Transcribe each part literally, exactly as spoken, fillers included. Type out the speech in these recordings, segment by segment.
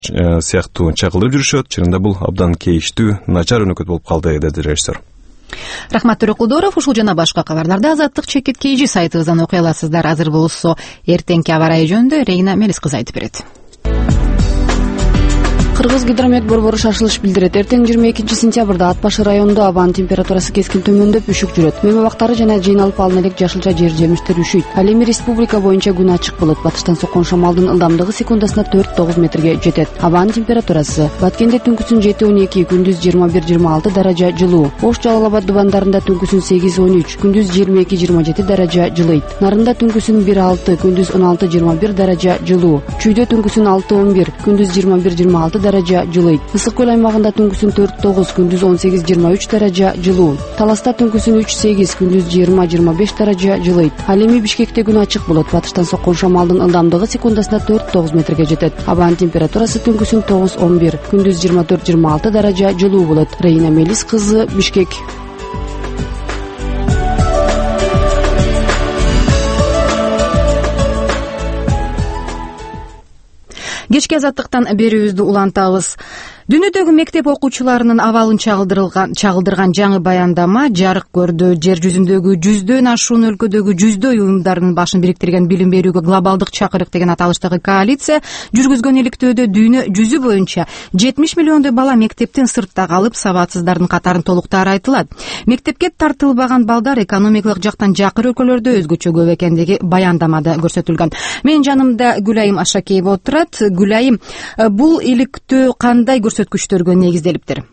сыяктуу чагылдырып жүрүшөт. Чынында бул абдан кейиштүү, начар өнөкөт болуп калды, деди режиссер. Рахмат Төрөкулдоров. Ушул жана башка кабарларды Азаттык чекит kg сайтыбыздан окуй аласыздар. Азыр болсо эртеңки аба ырайы жөнүндө Рейна Мелис кызы айтып берет. Кыргыз гидромет борбору шашылыш билдирет. Эртең жыйырма экинчи сентябрда Ат башы районунда абанын температурасы кескин төмөндөп, үшүк жүрөт. Мөмө бактары жана жыйналып алын элек жашылча жер жемиштер үшүйт. Ал эми республика боюнча күн ачык болот. Батыштан соккон шамалдын ылдамдыгы секундасына төрт тогуз метрге жетет. Абанын температурасы Баткенде түнкүсүн жети он эки, күндүз жыйырма бир жыйырма алты даража жылуу. Ош Жалал Абад дубандарында түнкүсүн сегиз он үч, күндүз жыйырма эки жыйырма жети даража жылыйт. Нарында түнкүсүн бир алты, күндүз он алты жыйырма бир даража жылуу. Чүйдө түнкүсүн алты он бир, күндүз жыйырма бир жыйырма алты даража жылыйт. Ысык көл аймагында түнкүсүн төрт тогуз, күндүз он сегиз жыйырма үч даража жылуу. Таласта түнкүсүн үч сегиз, күндүз жыйырма жыйырма беш даража жылыйт. Ал эми Бишкекте күн ачык болот. Батыштан соккон шамалдын ылдамдыгы секундасына төрт тогуз метрге жетет. Абанын температурасы түнкүсүн тогуз он бир, күндүз жыйырма төрт жыйырма алты даража жылуу болот. Рейна Мелис кызы, Бишкек. Кечки Азаттыктан берүүбүздү улантабыз. Дүйнөдөгү мектеп окуучуларынын абалын чагылдырган чагылдырган жаңы баяндама жарык көрдү. Жер жүзүндөгү жүздөн ашуун өлкөдөгү жүздөй уюмдардын башын бириктирген билим берүүгө глобалдык чакырык деген аталыштагы коалиция жүргүзгөн иликтөөдө дүйнө жүзү боюнча жетимиш миллиондой бала мектептен сыртта калып, сабатсыздардын катарын толуктаары айтылат. Мектепке тартылбаган балдар экономикалык жактан жакыр өлкөлөрдө өзгөчө көп экендиги баяндамада көрсөтүлгөн. Менин жанымда Гүлайым Ашакеева отурат. Гүлайым, бул иликтөө кандай көрсөткүчтөргө негизделиптир?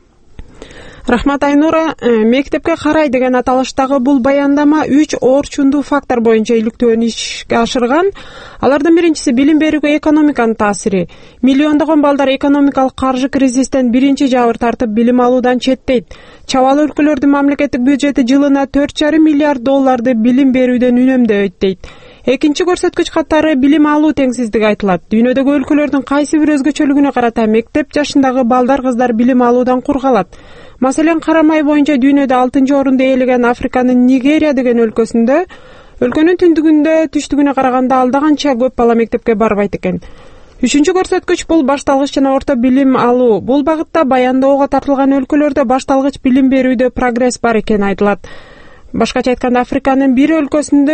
Рахмат Айнура. Мектепке карай деген аталыштагы бул баяндама үч орчундуу фактор боюнча иликтөөнү ишке ашырган. Алардын биринчиси билим берүүгө экономиканын таасири. Миллиондогон балдар экономикалык каржы кризистен биринчи жабыр тартып билим алуудан четтейт. Чабал өлкөлөрдүн мамлекеттик бюджети жылына төрт жарым миллиард долларды билим берүүдөн үнөмдөйт дейт. Экинчи көрсөткүч катары билим алуу теңсиздиги айтылат. Дүйнөдөгү өлкөлөрдүн кайсы бир өзгөчөлүгүнө карата мектеп жашындагы балдар кыздар билим алуудан кур калат. Маселен, карамай боюнча дүйнөдө алтынчы орунду ээлеген Африканын Нигерия деген өлкөсүндө өлкөнүн түндүгүндө түштүгүнө караганда алда канча көп бала мектепке барбайт экен. Үчүнчү көрсөткүч бул башталгыч жана орто билим алуу. Бул багытта баяндоого тартылган өлкөлөрдө башталгыч билим берүүдө прогресс бар экени айтылат. Башкача айтканда, Африканын бир өлкөсүндө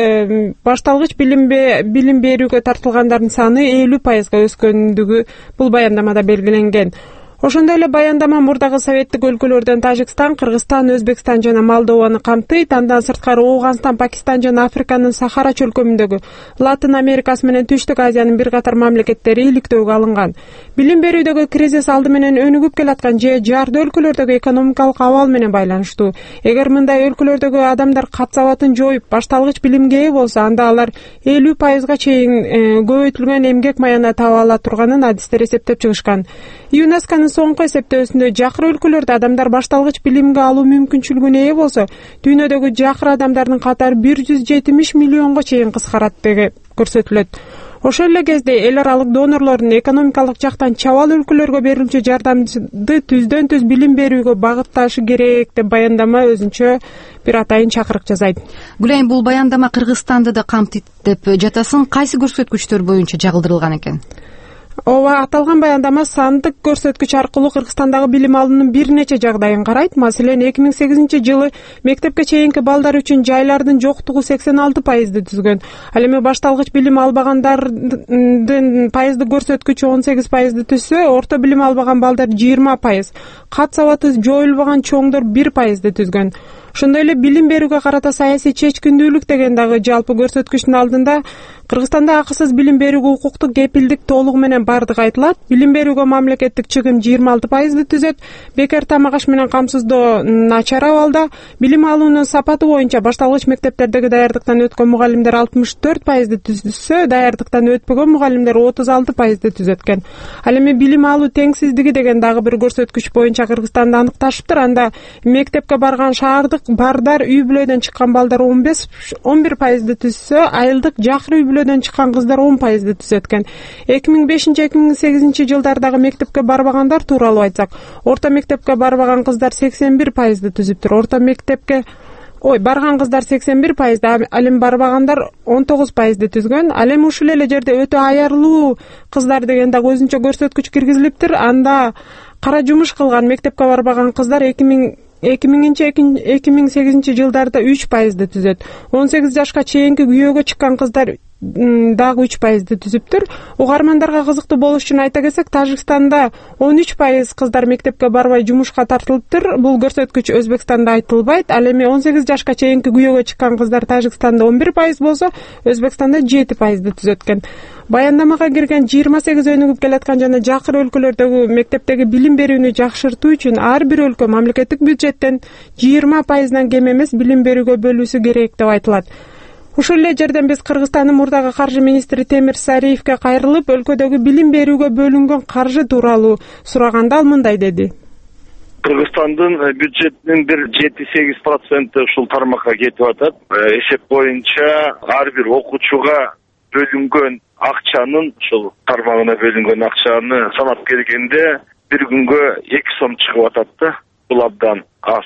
э, башталгыч билим билим берүүгө тартылгандардын саны элүү пайызга өскөндүгү бул баяндамада белгиленген. Ошондой эле баяндама мурдагы советтик өлкөлөрдөн Тажикстан, Кыргызстан, Өзбекстан жана Молдованы камтыйт. Андан сырткары Ооганстан, Пакистан жана Африканын Сахара чөлкөмүндөгү Латын Америкасы менен Түштүк Азиянын бир катар мамлекеттери иликтөөгө алынган. Билим берүүдөгү кризис алды менен өнүгүп келаткан же жарды өлкөлөрдөгү экономикалык абал менен байланыштуу. Эгер мындай өлкөлөрдөгү адамдар кат сабатын жоюп, башталгыч билимге ээ болсо, анда алар элүү пайызга чейин көбөйтүлгөн эмгек маягына таба ала турганын адистер эсептеп чыгышкан. ЮНЕСКОнун соңку эсептөөсүндө жакыр өлкөлөрдө адамдар башталгыч билимге алуу мүмкүнчүлүгүнө ээ болсо, дүйнөдөгү жакыр адамдардын катары бир жүз жетимиш миллионго чейин кыскарат деп көрсөтүлөт. Ошол эле кезде эл аралык донорлордун экономикалык жактан чабал өлкөлөргө берилчү жардамды түздөн түз билим берүүгө багытташы керек деп баяндама өзүнчө бир атайын чакырык жасайт. Гүлайым, бул баяндама Кыргызстанды да камтыйт деп жатасың. Кайсы көрсөткүчтөр боюнча чагылдырылган экен? Ооба, аталган баяндама сандык көрсөткүч аркылуу Кыргызстандагы билим алуунун бир нече жагдайын карайт. Маселен, эки миң сегизинчи жылы мектепке чейинки балдар үчүн жайлардын жоктугу сексен алты пайызды түзгөн. Ал эми башталгыч билим албагандардын пайыздык көрсөткүчү он сегиз пайызды түзсө, орто билим албаган балдар жыйырма пайыз, кат сабаты жоюлбаган чоңдор бир пайызды түзгөн. Ошондой эле билим берүүгө карата саясий чечкиндүүлүк деген дагы жалпы көрсөткүчтүн алдында. Кыргызстанда акысыз билим берүүгө укуктук кепилдик толугу менен бардыгы айтылат. Билим берүүгө мамлекеттик чыгым жыйырма алты пайызды түзөт. Бекер тамак аш менен камсыздоо начар абалда. Билим алуунун сапаты боюнча башталгыч мектептердеги даярдыктан өткөн мугалимдер алтымыш төрт пайызды түзсө, даярдыктан өтпөгөн мугалимдер отуз алты пайызды түзөт экен. Ал эми билим алуу теңсиздиги деген дагы бир көрсөткүч боюнча Кыргызстанда аныкташыптыр. Анда мектепке барган шаардык бардар үй бүлөдөн чыккан балдар он беш он бир пайызды түзсө, айылдык жакыр үй бүлөдөн чыккан кыздар он пайызды түзөт экен. эки миң бешинчи эки миң сегизинчи жылдардагы мектепке барбагандар тууралуу айтсак, орто мектепке барбаган кыздар сексен бир пайызды түзүптүр. Орто мектепке Ой, барган кыздар сексен бир пайызды, ал эми барбагандар он тогуз пайызды түзгөн. Ал эми ушул эле жерде өтө аярлуу кыздар деген дагы өзүнчө көрсөткүч киргизилиптир. Анда кара жумуш кылган, мектепке барбаган кыздар эки миң эки миңинчи эки миң сегизинчи жылдарда үч пайызды түзөт. он сегиз жашка чейинки күйөөгө чыккан кыздар дагы үч пайызды түзүптүр. Угармандарга кызыктуу болуш үчүн айта кетсек, Тажикстанда он үч пайыз кыздар мектепке барбай жумушка тартылыптыр. Бул көрсөткүч Өзбекстанда айтылбайт. Ал эми он сегиз жашка чейинки күйөөгө чыккан кыздар Тажикстанда он бир пайыз болсо, Өзбекстанда жети пайызды түзөт экен. Баяндамага кирген жыйырма сегиз өнүгүп келаткан жана жакыр өлкөлөрдөгү мектептеги билим берүүнү жакшыртуу үчүн ар бир өлкө мамлекеттик бюджеттен жыйырма пайыздан кем эмес билим берүүгө бөлүүсү керек деп айтылат. Ушул эле жерден биз Кыргызстандын мурдагы каржы министри Темир Сариевке кайрылып, өлкөдөгү билим берүүгө бөлүнгөн каржы тууралуу сураганда ал мындай деди. Кыргызстандын бюджетинин бир жети сегиз проценти ушул тармакка кетип атат. Эсеп боюнча ар бир окуучуга бөлүнгөн акчанын, ушул тармагына бөлүнгөн акчаны санап келгенде бир күнгө эки сом чыгып атат да. Бул абдан аз.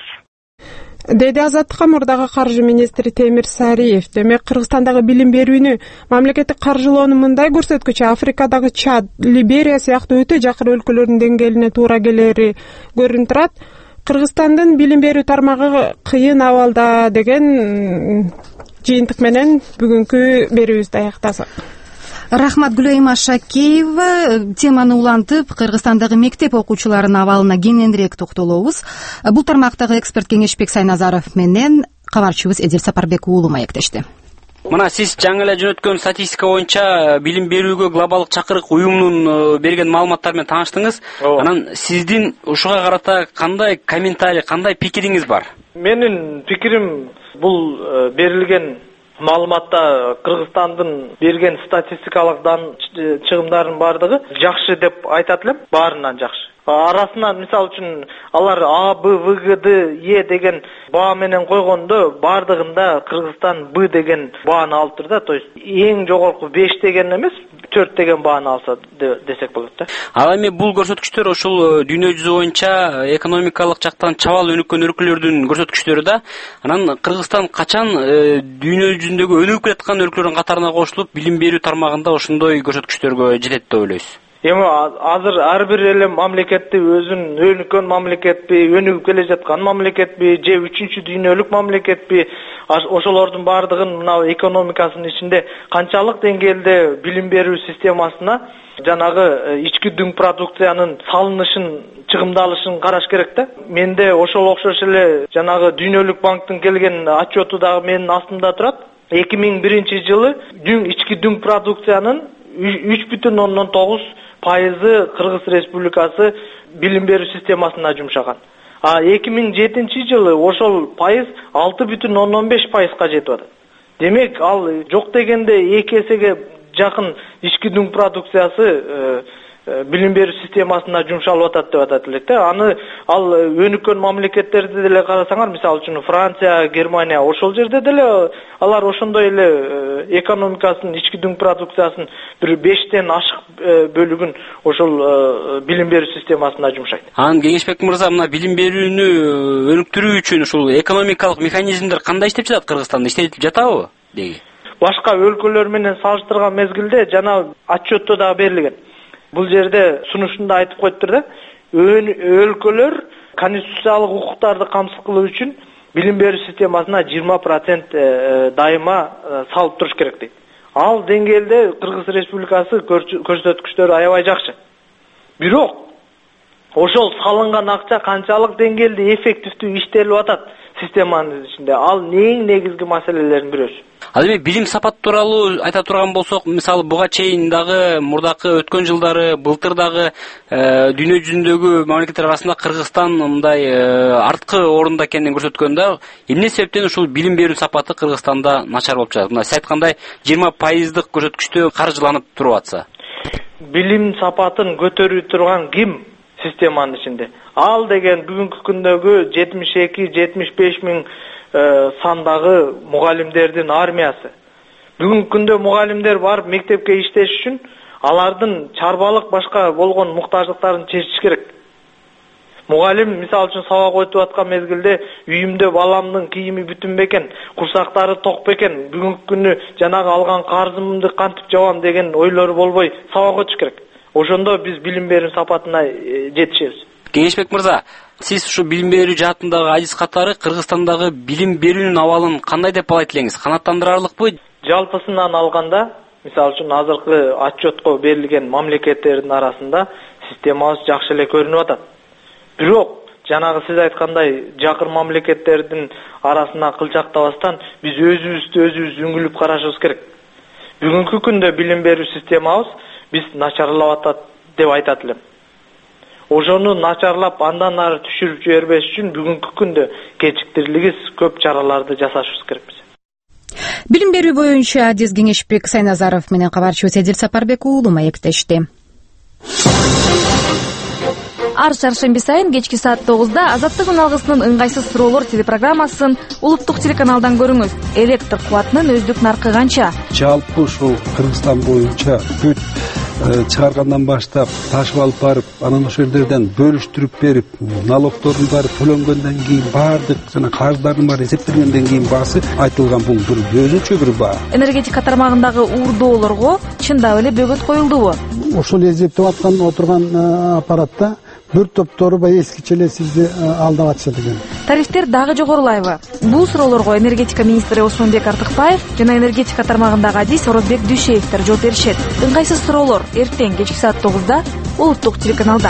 Деди Азаттыкка мурдагы каржы министри Темир Сариев. Демек, Кыргызстандагы билим берүүнү мамлекеттик каржылоонун мындай көрсөткүчү Африкадагы Чад, Либерия сыяктуу өтө жакыр өлкөлөрдүн деңгээлине туура келери көрүнүп турат. Кыргызстандын билим берүү тармагы кыйын абалда деген жыйынтык менен бүгүнкү берүүбүздү аяктасак. Рахмат, Гүлайым Ашакеева. Теманы улантып, Кыргызстандагы мектеп окуучуларынын абалына кененирээк токтолобуз. Бул тармактагы эксперт Кеңешбек Сайназаров менен кабарчыбыз Эдил Сапарбек уулу маектешти. Мына сиз жаңы эле жөнөткөн статистика боюнча билим берүүгө глобалдык чакырык уюмунун берген маалыматтары менен тааныштыңыз. Анан сиздин ушуга карата кандай комментарий, кандай пикириңиз бар? Менин пикирим, бул берилген маалыматта Кыргызстандын берген статистикалык дан чыгымдардын бардыгы жакшы деп айтат элем, баарынан жакшы. Арасынан мисалы үчүн алар А, Б, В, Г, Д, Е деген баа менен койгондо бардыгында Кыргызстан Б деген бааны алыптыр да. То есть эң жогорку беш деген эмес, төрт деген бааны алса десек болот да. Ал эми бул көрсөткүчтөр ошол дүйнө жүзү боюнча экономикалык жактан чабал өнүккөн өлкөлөрдүн көрсөткүчтөрү да. Анан Кыргызстан качан дүйнө жүзүндөгү өнүгүп келаткан өлкөлөрдүн катарына кошулуп, билим берүү тармагында ошондой көрсөткүчтөргө жетет деп ойлойсуз? Эми азыр ар бир эле мамлекетти өзүнүн өнүккөн мамлекетпи, өнүгүп келе жаткан мамлекетпи, же үчүнчү дүйнөлүк мамлекетпи, ошолордун бардыгын мына экономикасынын ичинде канчалык деңгээлде билим берүү системасына жанагы ички дүң продукциянын салынышын, чыгымдалышын караш керек да. Менде ошол окшош эле жанагы дүйнөлүк банктын келген отчету дагы менин астымда турат. эки миң биринчи жылы дүң ички дүң продукциянын үч бүтүн ондон тогуз пайызы Кыргыз Республикасы билим берүү системасына жумшаган. А эки миң жетинчи жылы ошол пайыз алты бүтүн ондон беш пайызга жетип атат. Демек, ал жок дегенде эки эсеге жакын ички дүң продукциясы билим берүү системасына жумшалып атат деп атат элек да. Аны ал өнүккөн мамлекеттерди деле карасаңар, мисалы үчүн Франция, Германия, ошол жерде деле алар ошондой эле экономикасынын ички дүң продукциясынын бир бештен ашык бөлүгүн ошол билим берүү системасына жумшайт. Анан Кеңешбек мырза, мына билим берүүнү өнүктүрүү үчүн ушул экономикалык механизмдер кандай иштеп жатат Кыргызстанда? Иштетип жатабы деги? Башка өлкөлөр менен салыштырган мезгилде жана отчетто да берилген. Бул жерде сунушунда айтып коюптур да, өлкөлөр конституциялык укуктарды камсыз кылуу үчүн билим берүү системасына жыйырма процент дайыма салып туруш керек дейт. Ал деңгээлде Кыргыз Республикасы көрсөткүчтөрү аябай жакшы. Бирок ошол салынган акча канчалык деңгээлде эффективдүү иштелип атат системанын ичинде, ал эң негизги маселелердин бирөөсү. Ал эми билим сапат тууралуу айта турган болсок, мисалы буга чейин дагы мурдакы өткөн жылдары, былтыр дагы дүйнө жүзүндөгү мамлекеттер арасында Кыргызстан мындай арткы орунда экенин көрсөткөн да. Эмне себептен ушул билим берүү сапаты Кыргызстанда начар болуп жатат? Мына сиз айткандай жыйырма пайыздык көрсөткүчтө каржыланып туруп атса. Билим сапатын көтөрүү турган ким? Системанын ичинде. Ал деген бүгүнкү күндөгү жетимиш эки жетимиш беш миң сандагы мугалимдердин армиясы. Бүгүнкү күндө мугалимдер барып мектепке иштеш үчүн алардын чарбалык башка болгон муктаждыктарын чечиш керек. Мугалим мисалы үчүн сабак өтүп аткан мезгилде үйүмдө баламдын кийими бүтүн бекен, курсактары ток бекен, бүгүнкү күнү жанагы алган карзымды кантип жабам деген ойлору болбой сабак өтүш керек. Ошондо биз билим берүү сапатына жетишебиз. Кеңешбек мырза, сиз ушу билим берүү жаатындагы адис катары Кыргызстандагы билим берүүнүн абалын кандай деп балайт элеңиз? Канааттандырарлыкпы? Жалпысынан алганда, мисалы үчүн азыркы отчетко берилген мамлекеттердин арасында системабыз жакшы эле көрүнүп атат. Бирок, жанагы сиз айткандай жакыр мамлекеттердин арасына кылчактабастан биз өзүбүздү өзүбүз үңүлүп карашыбыз керек. Бүгүнкү күндө билим берүү системабыз биз начарлап атат деп айтат элем. Ошону начарлап андан ары түшүрүп жибербеш үчүн бүгүнкү күндө кечиктирилгис көп чараларды жасашыбыз керекпиз. Билим берүү боюнча адис Кеңешбек Сайназаров менен кабарчыбыз Эдил Сапарбек уулу маектешти. Ар чаршемби сайын кечки саат тогузда Азаттык үн алгысынын ыңгайсыз суроолор телепрограммасын улуттук телеканалдан көрүңүз. Электр кубатынын өздүк наркы канча? Жалпы ушул Кыргызстан боюнча бүт чыгаргандан баштап ташып алып барып, анан ошол жерден бөлүштүрүп берип, налогдордун баары төлөнгөндөн кийин баардык жана карыздардын баары эсептелгенден кийин баасы айтылган бул бир өзүнчө бир баа. Энергетика тармагындагы уурдоолорго чындап эле бөгөт коюлдубу? Ошол эзептеп аткан отурган аппаратта бир топтору баягы эскиче эле сизди алдап атышат экен. Тарифтер дагы жогорулайбы? Бул суроолорго энергетика министри Осмонбек Артыкбаев жана энергетика тармагындагы адис Орозбек Дүйшеевтер жооп беришет. Ыңгайсыз суроолор эртең кечки саат тогузда улуттук телеканалда.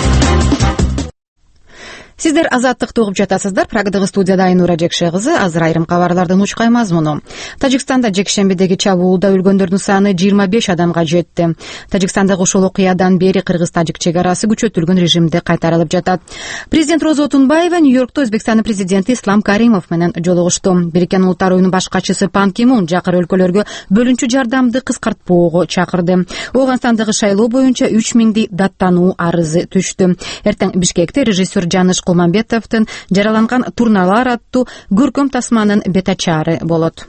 Сиздер Азаттыкты угуп жатасыздар. Прагдагы студияда Айнура Жекше кызы. Азыр айрым кабарлардын учкай мазмуну. Тажикстанда жекшембидеги чабуулда өлгөндөрдүн саны жыйырма беш адамга жетти. Тажикстандагы ушул окуядан бери кыргыз-тажик чек арасы күчөтүлгөн режимде кайтарылып жатат. Президент Роза Отунбаева Нью-Йоркто Өзбекстандын президенти Ислам Каримов менен жолугушту. Бириккен Улуттар уюмунун баш катчысы Пан Ки Мун жакыр өлкөлөргө бөлүнчү жардамды кыскартпоого чакырды. Ооганстандагы шайлоо боюнча үч миңдей даттануу арызы түштү. Эртең Бишкекте режиссер Жаныш Кулманбетовдун жараланган Турналар аттуу көркөм тасманын бетачары болот.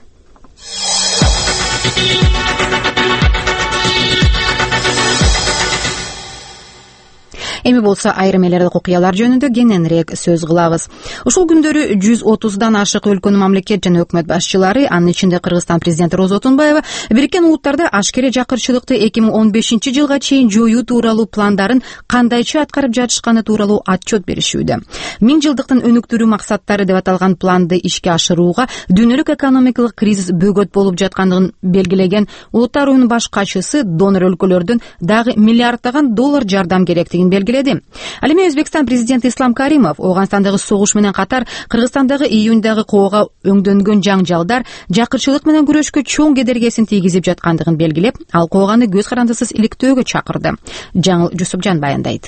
Эми болсо айрым элдик окуялар жөнүндө кененирээк сөз кылабыз. Ушул күндөрү жүз отуздан ашык өлкөнүн мамлекет жана өкмөт башчылары, анын ичинде Кыргызстан президенти Роза Отунбаева Бириккен Улуттарда ашкере жакырчылыкты эки миң он бешинчи жылга чейин жоюу тууралуу пландарын кандайча аткарып жатышканы тууралуу отчет беришүүдө. Миң жылдыктын өнүктүрүү максаттары деп аталган планды ишке ашырууга дүйнөлүк экономикалык кризис бөгөт болуп жаткандыгын белгилеген Улуттар уюмунун баш катчысы донор өлкөлөрдөн дагы миллиарддаган доллар жардам керектигин белгиледи. Ал эми Өзбекстан президенти Ислам Каримов Ооганстандагы согуш менен катар Кыргызстандагы июньдагы коого өңдөнгөн жаңжалдар жакырчылык менен күрөшкө чоң кедергесин тийгизип жаткандыгын белгилеп, ал кооганы көз карандысыз иликтөөгө чакырды. Жаңыл Жусупжан баяндайт.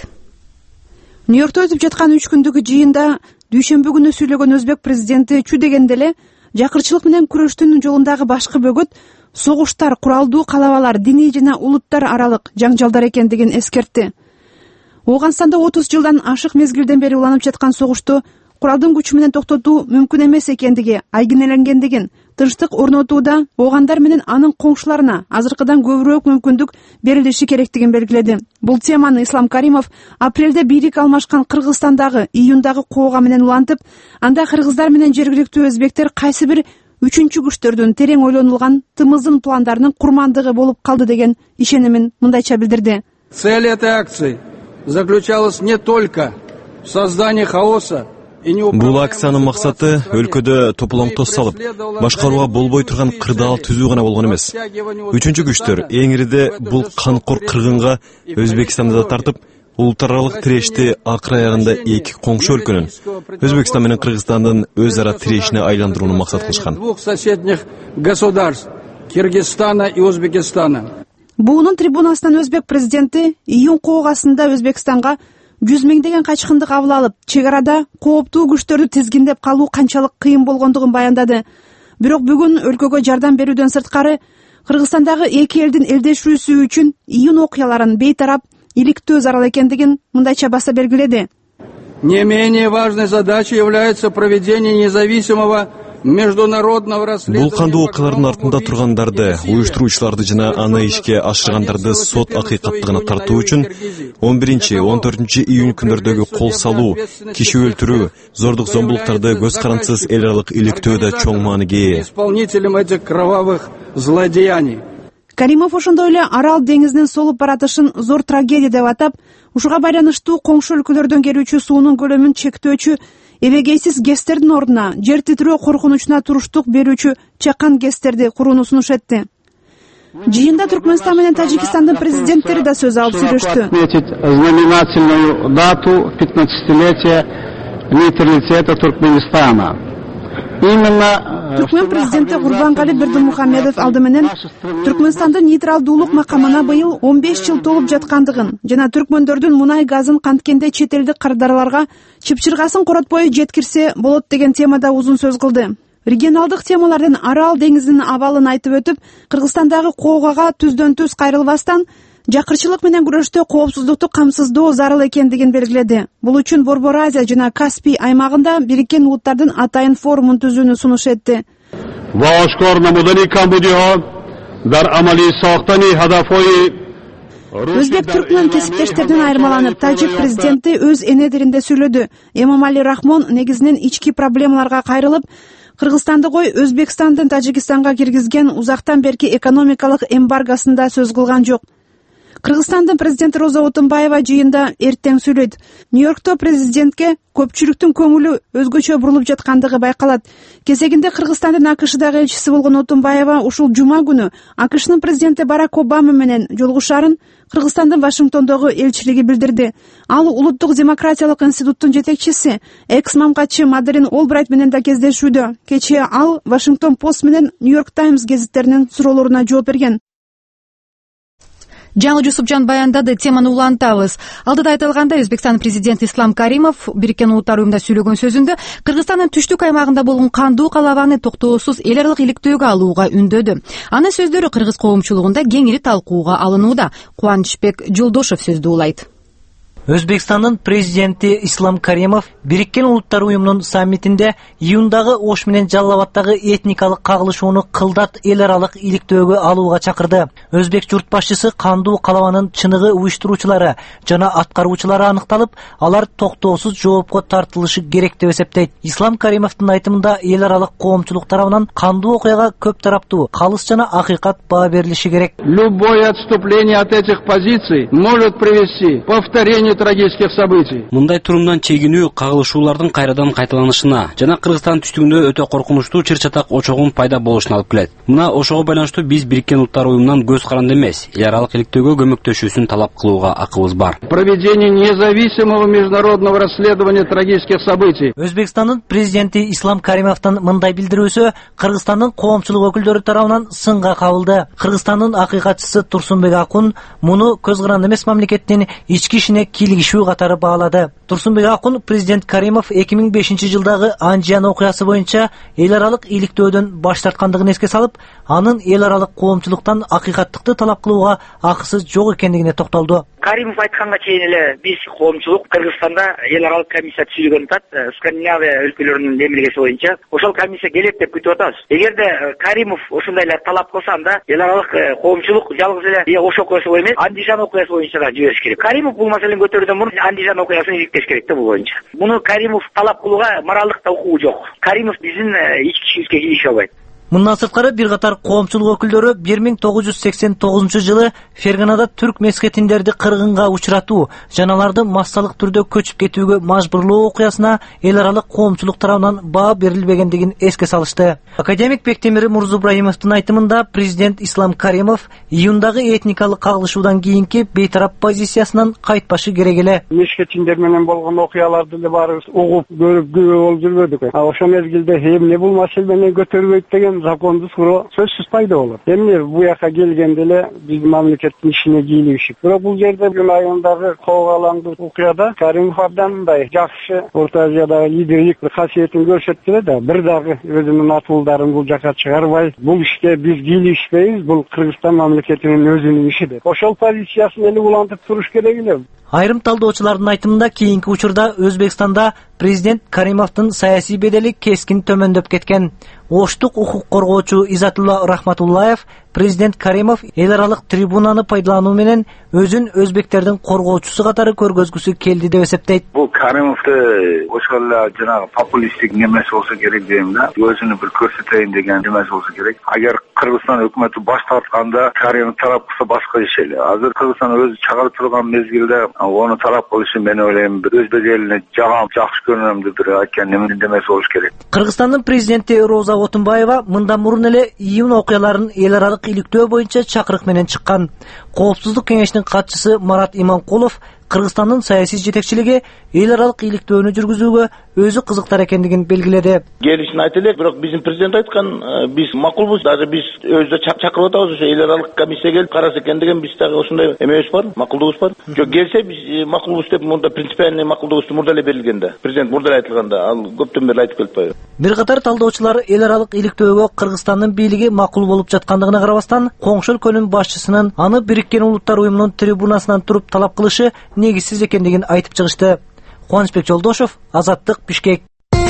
Нью-Йоркто өтүп жаткан үч күндүк жыйында дүйшөмбү күнү сүйлөгөн өзбек президенти чү дегенде эле жакырчылык менен күрөштүн жолундагы башкы бөгөт согуштар, куралдуу калабалар, диний жана улуттар аралык жаңжалдар экендигин эскертти. Ооганстанда отуз жылдан ашык мезгилден бери уланып жаткан согушту куралдын күчү менен токтотуу мүмкүн эмес экендиги айгинеленгендигин, тынчтык орнотууда оогандар менен анын коңшуларына азыркыдан көбүрөөк мүмкүндүк берилиши керектигин белгиледи. Бул теманы Ислам Каримов апрелде бийлик алмашкан Кыргызстандагы июндагы коого менен улантып, анда кыргыздар менен жергиликтүү өзбектер кайсы бир үчүнчү күчтөрдүн терең ойлонулган тымыздын пландарынын курмандыгы болуп калды деген ишенимин мындайча билдирди. Цель этой акции заключалась не только в создании хаоса. Бул акциянын максаты өлкөдө тополоңтоз салып, башкарууга болбой турган кырдаал түзүү гана болгон эмес. Үчүнчү күчтөр эң ириде бул канкор кыргынга Өзбекстанды да тартып, улуттар аралык тирешти акыр аягында эки коңшу өлкөнүн Өзбекстан менен Кыргызстандын өз ара тирешине айландырууну максат кылышкан. Двух соседних государств Киргизстана и Узбекистана. Буунун трибунасынан өзбек президенти июнь коогасында Өзбекстанга жүз миңдеген качкынды кабыл алып, чек арада кооптуу күчтөрдү тизгиндеп калуу канчалык кыйын болгондугун баяндады. Бирок бүгүн өлкөгө жардам берүүдөн сырткары Кыргызстандагы эки элдин элдешүүсү үчүн июнь окуяларын бейтарап, иликтөө зарыл экендигин мындайча баса белгиледи. Не менее важной задачей является проведение независимого международного расследования. Бул кандуу окуялардын артында тургандарды, уюштуруучуларды жана аны ишке ашыргандарды сот акыйкаттыгына тартуу үчүн он биринчи он төртүнчү июнь күндөрдөгү кол салуу, киши өлтүрүү, зордук зомбулуктарды көз карандысыз эл аралык иликтөө да чоң мааниге ээ. Исполнителем этих кровавых злодеяний. Каримов ошондой эле Арал деңизинин солуп баратышын зор трагедия деп атап, ушуга байланыштуу коңшу өлкөлөрдөн келүүчү суунун көлөмүн чектөөчү, эбегейсиз гэстердин ордуна жер титирөө коркунучуна туруштук берүүчү чакан гэстерди курууну сунуш этти. Жыйында Түркмөнстан менен Тажикстандын президенттери да сөз алып сүйлөштү. Знаменательную дату пятнадцатилетия нейтралитета Туркменистана. Именно Түркмен президенти Курбангали Бердимухамедов алды менен Түркмөнстандын нейтралдуулук макамына быйыл он беш жыл толуп жаткандыгын жана түркмөндөрдүн мунай газын канткенде чет элдик кардарларга чыпчыргасын коротпой жеткирсе болот деген темада узун сөз кылды. Регионалдык темалардын Арал деңизинин абалын айтып өтүп, Кыргызстандагы коогага түздөн түз кайрылбастан жакырчылык менен күрөштө коопсуздукту камсыздоо зарыл экендигин белгиледи. Бул үчүн Борбор Азия жана Каспий аймагында Бириккен Улуттардын атайын форумун түзүүнү сунуш этти. Өзбек түркмөн кесиптештерден айырмаланып, тажик президенти өз энедеринде сүйлөдү. Эмомали Рахмон негизинен ички проблемаларга кайрылып, Кыргызстанды кой Өзбекстандын Тажикстанга киргизген узактан берки экономикалык эмбаргосунда сөз кылган жок. Кыргызстандын президенти Роза Отунбаева жыйында эртең сүйлөйт. Нью-Йоркто президентке көпчүлүктүн көңүлү өзгөчө бурулуп жаткандыгы байкалат. Кезегинде Кыргызстандын АКШдагы элчиси болгон Отунбаева ушул жума күнү АКШнын президенти Барак Обама менен жолугушаарын Кыргызстандын Вашингтондогу элчилиги билдирди. Ал Улуттук демократиялык институттун жетекчиси, экс-мамгатчы Маделин Олбрайт менен да кездешүүдө. Кечээ ал Вашингтон Пост менен Нью-Йорк Таймс гезиттеринин суроолоруна жооп берген. Жаңы Жусупжан баяндады, теманы улантабыз. Алдыда айтылгандай, Өзбекстан президенти Ислам Каримов Бириккен Улуттар уюмунда сүйлөгөн сөзүндө Кыргызстандын түштүк аймагында болгон кандуу калабаны токтоосуз эл аралык иликтөөгө алууга үндөдү. Анын сөздөрү кыргыз коомчулугунда кеңири талкууга алынууда. Кубанычбек Жолдошев сөздү улайт. Өзбекстандын президенти Ислам Каримов Бириккен Улуттар уюмунун саммитинде июндагы Ош менен Жалал Абаддагы этникалык кагылышууну кылдат эл аралык иликтөөгө алууга чакырды. Өзбек журт башчысы кандуу калабанын чыныгы уюштуруучулары жана аткаруучулары аныкталып, алар токтоосуз жоопко тартылышы керек деп эсептейт. Ислам Каримовдун айтымында эл аралык коомчулук тарабынан кандуу окуяга көп тараптуу, калыс жана акыйкат баа берилиши керек. Любое отступление от этих позиций может привести к повторению трагических событий. Мындай турумдан чегинүү кагылышуулардын кайрадан кайталанышына жана Кыргызстан түштүгүндө өтө коркунучтуу чыр-чатак очогун пайда болушуна алып келет. Мына ошого байланыштуу биз Бириккен Улуттар уюмунан көз каранды эмес, эл аралык иликтөөгө көмөктөшүүсүн талап кылууга акыбыз бар. Проведение независимого международного расследования трагических событий. Өзбекстандын президенти Ислам Каримовдун мындай билдирүүсү Кыргызстандын коомчулук өкүлдөрү тарабынан сынга кабылды. Кыргызстандын акыйкатчысы Турсунбек Акун муну көз каранды эмес мамлекеттин ички ишине килигишүү катары баалады. Турсунбек Акун президент Каримов эки миң бешинчи жылдагы Анжиян окуясы боюнча эл аралык иликтөөдөн баш тарткандыгын эске салып, анын эл аралык коомчулуктан акыйкаттыкты талап кылууга акысы жок экендигине токтолду. Каримов айтканга чейин эле биз коомчулук Кыргызстанда эл аралык комиссия түзүлгөнүн атат, Скандинавия өлкөлөрүнүн демилгеси боюнча ошол комиссия келет деп күтүп атабыз. Эгерде Каримов ошондой эле талап кылса, анда эл аралык коомчулук жалгыз эле Ош окуясы боюнча эмес, Андижан окуясы боюнча да жибериш керек. Каримов бул маселени көтөрүүдөн мурун Андижан окуясын иликтеш керек да бул боюнча. Муну Каримов талап кылууга моралдык да укугу жок. Каримов биздин ички ишибизге киришип албайт. Мындан сырткары бир катар коомчулук өкүлдөрү бир миң тогуз жүз сексен тогузунчу жылы Ферганада түрк мескетиндерди кыргынга учуратуу жана аларды массалык түрдө көчүп кетүүгө мажбурлоо окуясына эл аралык коомчулук тарабынан баа берилбегендигин эске салышты. Академик Бектемир Мурзубраимовдун айтымында президент Ислам Каримов июндагы этникалык кагылышуудан кийинки бейтарап позициясынан кайтпашы керек эле. Мескетиндер менен болгон окуяларды да баарыбыз угуп, көрүп, күбө болуп жүрбөдүк. Ошол мезгилде эмне бул маселени көтөрбөйт деген законду суроо сөзсүз пайда болот. Эми бу жака келгенде эле биздин мамлекеттин ишине кийлигишип. Бирок бул жерде бир айындагы коогалаңдуу окуяда Каримов абдан мындай жакшы Орто Азиядагы лидерлик касиетин көрсөттү эле да, бир дагы өзүнүн атуулдарын бул жака чыгарбай, бул ишке биз кийлигишпейбиз, бул Кыргызстан мамлекетинин өзүнүн иши деп. Ошол позициясын эле улантып туруш керек эле. Айрым талдоочулардын айтымында кийинки учурда Өзбекстанда президент Каримовдун саясий бедели кескин төмөндөп кеткен. Оштук укук коргоочу Изатулла Рахматуллаев президент Каримов эл аралык трибунаны пайдалануу менен өзүн өзбектердин коргоочусу катары көргөзгүсү келди деп эсептейт. Бул Каримовду ошол эле жанагы популисттик немеси болсо керек дейм да. Өзүнү бир көрсөтөйүн деген немеси болсо керек. Агер Кыргызстан өкмөтү баш тартканда Каримов тарап кылса башка иш эле. Азыр Кыргызстан өзү чыгарып турган мезгилде аны тарап кылышы мен ойлойм бир өзбек элине жагам, жакшы көрүнөм деп бир айткан немеси болуш керек. Кыргызстандын президенти Роза Отунбаева мындан мурун эле июнь окуяларын эл аралык иликтөө боюнча чакырык менен чыккан. Коопсуздук кеңешинин катчысы Марат Иманкулов Кыргызстандын саясий жетекчилиги эл аралык иликтөөнү жүргүзүүгө өзү кызыктар экендигин белгиледи. Келишин айта элек, бирок биздин президент айткан, биз макулбуз, даже биз өзү чакырып атабыз, ошо эл аралык комиссия келип караса экен деген биз дагы ошондой эмебиз бар, макулдугубуз бар. Жок, келсе биз макулбуз деп мурда принципиальный макулдугубуз мурда эле берилген да. Президент мурда эле айтылганда, ал көптөн бери айтып келип атпайбы. Бир катар талдоочулар эл аралык иликтөөгө Кыргызстандын бийлиги макул болуп жаткандыгына карабастан, коңшу өлкөнүн башчысынын аны Бириккен Улуттар уюмунун трибунасынан туруп талап кылышы негизсиз экендигин айтып чыгышты. Кубанычбек Жолдошов, Азаттык, Бишкек.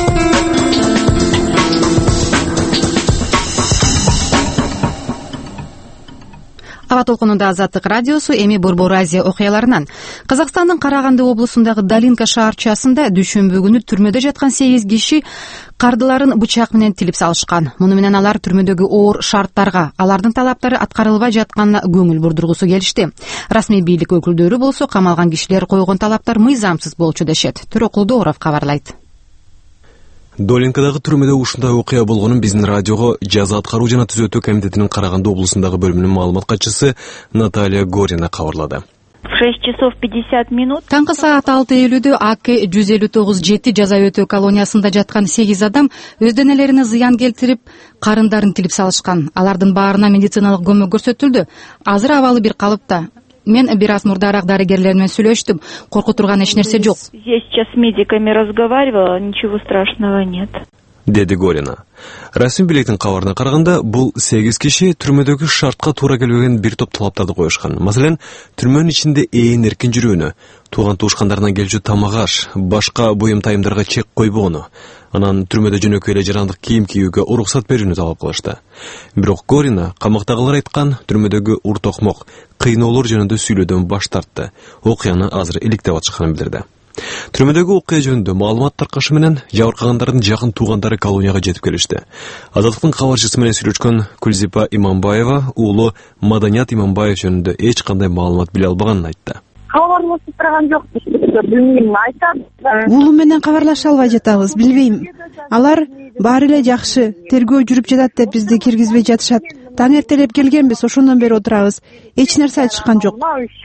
Аба толкунунда Азаттык радиосу, эми Борбор Азия окуяларынан. Казакстандын Караганды облусундагы Долинка шаарчасында дүйшөмбү күнү түрмөдө жаткан сегиз киши кардыларын бычак менен тилип салышкан. Муну менен алар түрмөдөгү оор шарттарга, алардын талаптары аткарылбай жатканына көңүл бурдургусу келишти. Расмий бийлик өкүлдөрү болсо камалган кишилер койгон талаптар мыйзамсыз болчу дешет. Төрөкул Дооров кабарлайт. Долинкадагы түрмөдө ушундай окуя болгонун биздин радиого жаза аткаруу жана түзөтүү комитетинин Караганды облусундагы бөлүмүнүн маалымат катчысы Наталья Горина кабарлады. В шесть часов пятьдесят минут. Таңкы саат алты элүүдө А К жүз элүү тогуз жети жаза өтөө колониясында жаткан сегиз адам өз денелерине зыян келтирип, карындарын тилип салышкан. Алардын баарына медициналык көмөк көрсөтүлдү. Азыр абалы бир калыпта. Мен бир аз мурдараак дарыгерлер менен сүйлөштүм. Коркуу турган эч нерсе жок. Я сейчас с медиками разговаривала, ничего страшного нет. Деди Горина. Расмий бийликтин кабарына караганда, бул сегиз киши түрмөдөгү шартка туура келбеген бир топ талаптарды коюшкан. Маселен, түрмөнүн ичинде ээн эркин жүрүүнү, тууган туушкандарынан келчү тамак аш, башка буюм тайымдарга чек койбогону, анан түрмөдө жөнөкөй эле жарандык кийим кийүүгө уруксат берүүнү талап кылышты. Бирок Горина камактагылар айткан түрмөдөгү ур-токмок, кыйноолор жөнүндө сүйлөөдөн баш тартты. Окуяны азыр иликтеп атышканын билдирди. Түрмөдөгү окуя жөнүндө маалымат таркашы менен жабыркагандардын жакын туугандары колонияга жетип келишти. Азаттыктын кабарчысы менен сүйлөшкөн Кулзипа Иманбаева уулу Маданият Иманбаев жөнүндө эч кандай маалымат биле албаганын айтты. Кабарлашып турган жок, билбейм, айтат. Уулум менен кабарлаша албай жатабыз, билбейм. Алар баары эле жакшы, тергөө жүрүп жатат деп бизди киргизбей жатышат. Таң эртелеп келгенбиз, ошондон бери отурабыз. Эч нерсе айтышкан жок.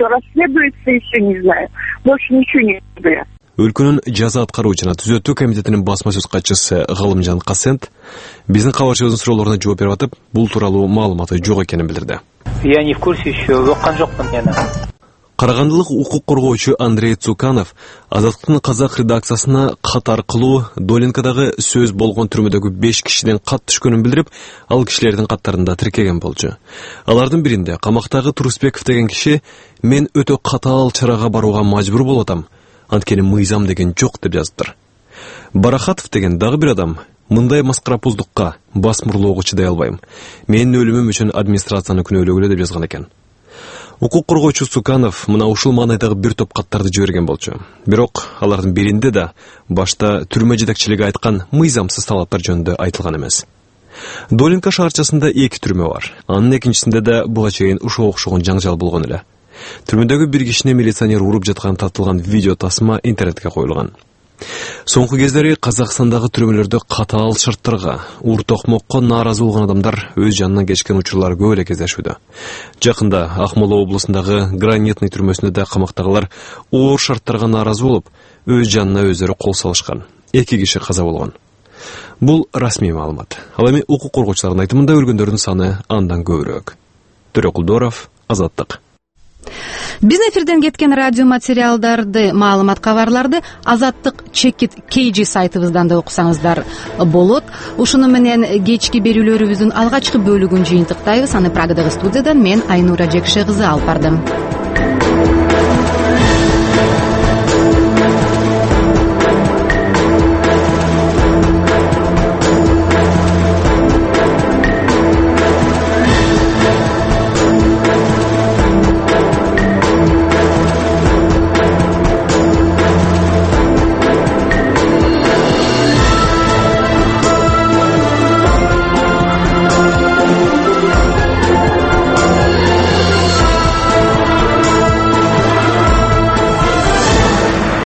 Өлкөнүн жаза аткаруу жана түзөтүү комитетинин басма сөз катчысы Галымжан Касент биздин кабарчыбыздын суроолоруна жооп берип атып, бул тууралуу маалыматы жок экенин билдирди. Я не в курсе еще, уккан жокмун мен. Карагандылык укук коргоочу Андрей Цуканов Азаттыктын казак редакциясына кат аркылуу Долинкадагы сөз болгон түрмөдөгү беш кишиден кат түшкөнүн билдирип, ал кишилердин каттарында тиркеген болчу. Алардын биринде камактагы Турусбеков деген киши мен өтө катаал чарага барууга мажбур болуп атам, анткени мыйзам деген жок деп жазыптыр. Барахатов деген дагы бир адам мындай маскарапуздукка, басмырлоого чыдай албайм. Менин өлүмүм үчүн администрацияны күнөөлөгүлө деп жазган экен. Укук коргоочу Цуканов мына ушул маанайдагы бир топ каттарды жиберген болчу. Бирок алардын биринде да башта түрмө жетекчилиги айткан мыйзамсыз талаптар жөнүндө айтылган эмес. Долинка шаарчасында эки түрмө бар. Анын экинчисинде да буга чейин ушуга окшогон жаңжал болгон эле. Түрмөдөгү бир кишини милиционер уруп жаткан тартылган видео тасма интернетке коюлган. Соңку кездери Казакстандагы түрмөлөрдө катаал шарттарга, ур-токмокко нааразы болгон адамдар өз жанынан кечкен учурлар көп эле кездешүүдө. Жакында Акмола облусундагы Гранитный түрмөсүндө да камактагылар оор шарттарга нааразы болуп, өз жанына өздөрү кол салышкан. Эки киши каза болгон. Бул расмий маалымат. Ал эми укук коргоочулардын айтымында өлгөндөрдүн саны андан көбүрөөк. Төрөкул Дооров, Азаттык. Биздин эфирден кеткен радио материалдарды, маалымат кабарларды Азаттык Чекит Кейджи сайтыбыздан да окусаңыздар болот. Ушуну менен кечки берүүлөрүбүздүн алгачкы бөлүгүн жыйынтыктайбыз. Аны Прагадагы студиядан мен Айнура Жекше кызы алып бардым.